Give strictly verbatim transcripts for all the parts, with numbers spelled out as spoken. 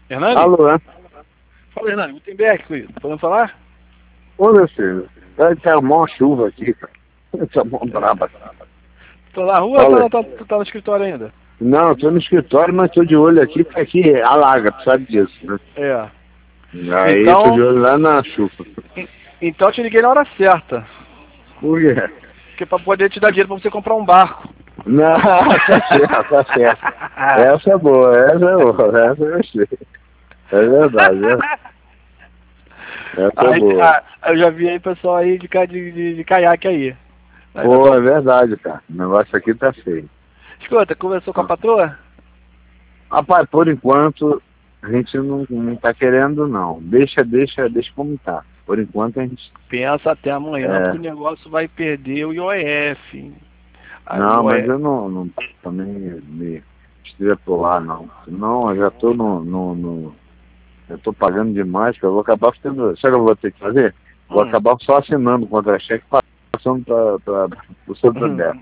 Hernani? Alô, é? Fala, Hernani. Gutenberg, querido. Podemos falar? Ô, meu filho, vai ter uma chuva aqui, cara. Tá mó braba. Tô na rua ou Fala. tá, tá, tá no escritório ainda? Não, eu tô no escritório, mas tô de olho aqui, porque aqui alaga, tu sabe disso, né? É. Aí eu tô de Então, olho lá na chuva. en- então eu te liguei na hora certa. Por quê? Que pra poder te dar dinheiro pra você comprar um barco. Não, tá certo, tá certo. Essa é boa, essa é boa, essa eu gostei. É verdade, né? Essa é Aí, boa. ah, eu já vi aí pessoal aí de, ca- de, de, de caiaque aí. Aí, Pô, pessoal. é verdade, cara. O negócio aqui tá feio. Escuta, conversou com a patroa? Rapaz, por enquanto, a gente não, não tá querendo, não. Deixa, deixa, deixa como tá. Por enquanto, a gente... Pensa até amanhã, porque É, o negócio vai perder o I O F. Aí o não, mas I O F. eu não, não também me extrapolar, não. Senão eu já tô no, no, no... Eu tô pagando demais, que eu vou acabar ficando... Sabe o que eu vou ter que fazer? Vou Hum. acabar só assinando o contra-cheque passando para o Santander.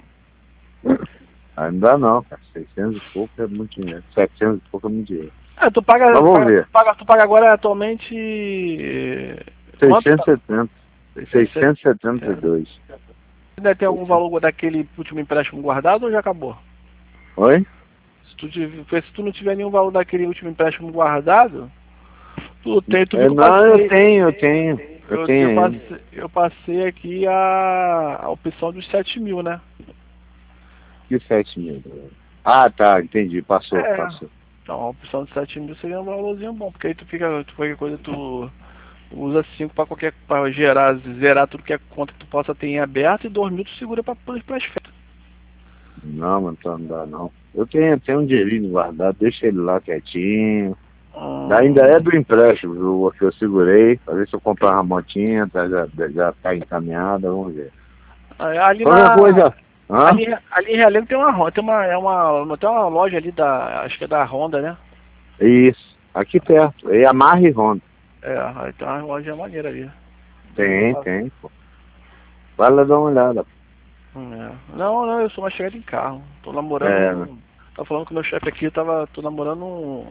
Aí não dá não, cara. seiscentos e pouco é muito dinheiro. setecentos e pouco é muito dinheiro. Ah, tu paga, Mas tu vamos paga, ver. tu paga, tu paga agora atualmente eh, quanto? seiscentos Tá? e setenta. seiscentos e setenta e dois. Ainda tem algum valor daquele último empréstimo guardado ou já acabou? Oi? Se tu, tive- se tu não tiver nenhum valor daquele último empréstimo guardado, tu tem, tu viu É, que eu não, eu passei. tenho, eu tenho. Eu Eu, tenho eu, ainda. passei, eu passei aqui a, a opção dos sete mil, né? Que sete mil? Ah, tá, entendi. Passou, É. passou. Então a opção de sete mil seria um valorzinho bom, porque aí tu fica, tu qualquer coisa, tu usa cinco para qualquer, para gerar, zerar tudo que é conta que tu possa ter em aberto e dois mil tu segura para as festas. Não, mas então não dá não. Eu tenho, tenho um dinheirinho guardado, deixa ele lá quietinho. Ainda é Hum, do empréstimo, viu, que eu segurei, pra ver se eu comprar uma motinha, tá, já, já tá encaminhada, vamos ver. ali Qualquer na. coisa, hã? Ali, ali em Realengo tem uma Honda, tem uma, é uma, tem uma loja ali da. Acho que é da Honda, né? Isso, aqui perto, é Yamaha e Honda. É, aí tem uma loja maneira ali. Poderia Tem, passar. tem, pô. Vai lá dar uma olhada. Hum, é. Não, não, eu sou mais chegado em carro. Tô namorando É, né? um. Tá falando com o meu chefe aqui, eu tava. Tô namorando um.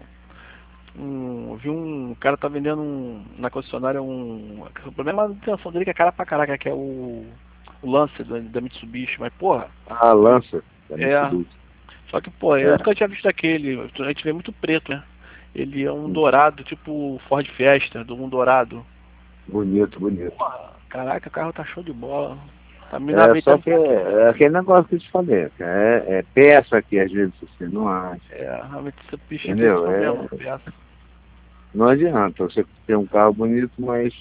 Um. Vi um cara tá vendendo um. Na concessionária um. O problema da manutenção dele é que é cara pra caraca, que é o. O Lancer da, da Mitsubishi, mas porra. Ah, lança, da É. Mitsubishi. Só que, pô, eu É, nunca tinha visto aquele. A gente vê muito preto, né? Ele é um hum, dourado, tipo Ford Fiesta, do um dourado. bonito, bonito. Porra, caraca, o carro tá show de bola. Tá me na É, mente só também. que é, é aquele negócio que eu te falei, é, é peça que às vezes você não acha, É, realmente esse bichinho tem esse entendeu? problema, É, peça. não adianta você ter um carro bonito, mas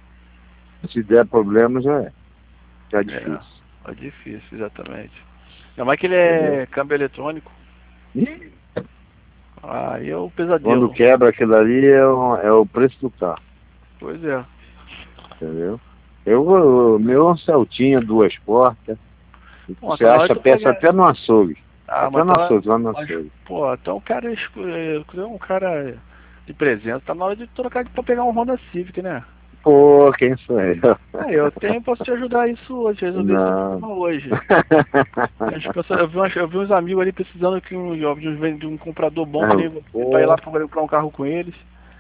se der problema já é, já é difícil, É, é difícil, exatamente. Ainda mais que ele entendeu? é câmbio eletrônico. E Aí é o quando pesadelo. quebra aquilo ali é o, é o preço do carro, Pois é. entendeu? Eu, o meu é um Celtinha, duas portas, Pô, você tá na hora acha de tu peça pegar. até no açougue, Ah, até mas no tá na. açougue, lá no Mas, açougue. pô, então o cara escolheu um cara de presença. Tá na hora de trocar pra pegar um Honda Civic, né? Pô, quem sou eu? É, eu tenho, posso te ajudar isso hoje, resolver esse teu Não. problema hoje. As pessoas- Eu vi, umas- eu vi uns amigos ali precisando que um, de, um, de um comprador bom pra, ele, pra ir Pô, lá comprar um carro com eles.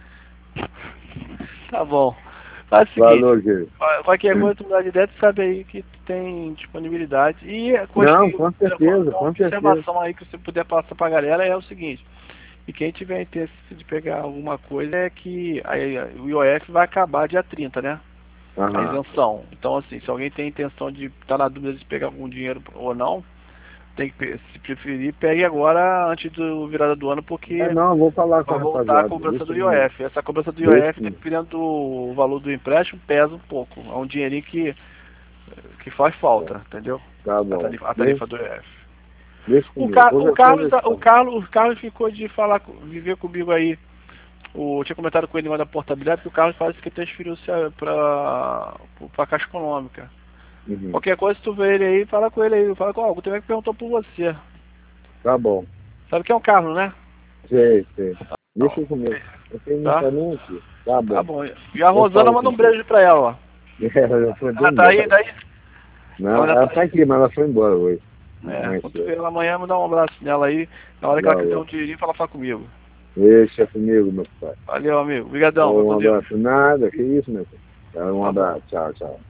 Tá bom. Faz o seguinte, valor, querido. qual- qualquer coisa tu mudar de ideia, tu sabe aí que tu tem disponibilidade. E a coisa Não, que, com uma certeza, uma com certeza. observação aí que você puder passar pra galera é o seguinte, e quem tiver interesse de pegar alguma coisa é que aí, o I O F vai acabar dia trinta, né? A Aham. isenção. Então assim, se alguém tem intenção de estar na dúvida de pegar algum dinheiro ou não, tem que, pe- se preferir, pegue agora antes do virada do ano, É, porque não, vou falar com vai a voltar a rapaziada. cobrança Deixa do comigo. I O F. Essa cobrança do Deixa I O F, comigo. dependendo do valor do empréstimo, pesa um pouco. É um dinheirinho que, que faz falta, entendeu? Tá A bom. tarifa, a Deixa, tarifa do I O F. deixa O, comigo. Car o, Qualquer coisa Carlos, eu te o, falo. Carlos, o Carlos ficou de falar, co- viver comigo aí. O, eu tinha comentado com ele negócio da portabilidade, porque o Carlos parece que transferiu-se para a Caixa Econômica. Uhum. Qualquer coisa, se tu vê ele aí, fala com ele aí. Fala com, ó, o Gutenberg perguntou por você. Tá bom. Sabe quem é o Carlos, né? Sei, sei. Não. Deixa comigo. Eu tenho não Tá? tá nem aqui. Tá Tá bom. bom. E a Eu Rosana falo manda um contigo. beijo pra ela, ó. É, ela foi Ela bem tá aí, embora. daí? Não, Ela já ela tá tá aí. aqui, mas ela foi embora hoje. É, Mais quando tu vê cedo. ela amanhã, me dá um abraço nela aí. Na hora que ela quiser Valeu. um dinheirinho, fala falar comigo. Deixa comigo, meu pai. Valeu, amigo. Obrigadão. Um abraço. Nada, que isso, meu pai. Um abraço. Tchau, tchau.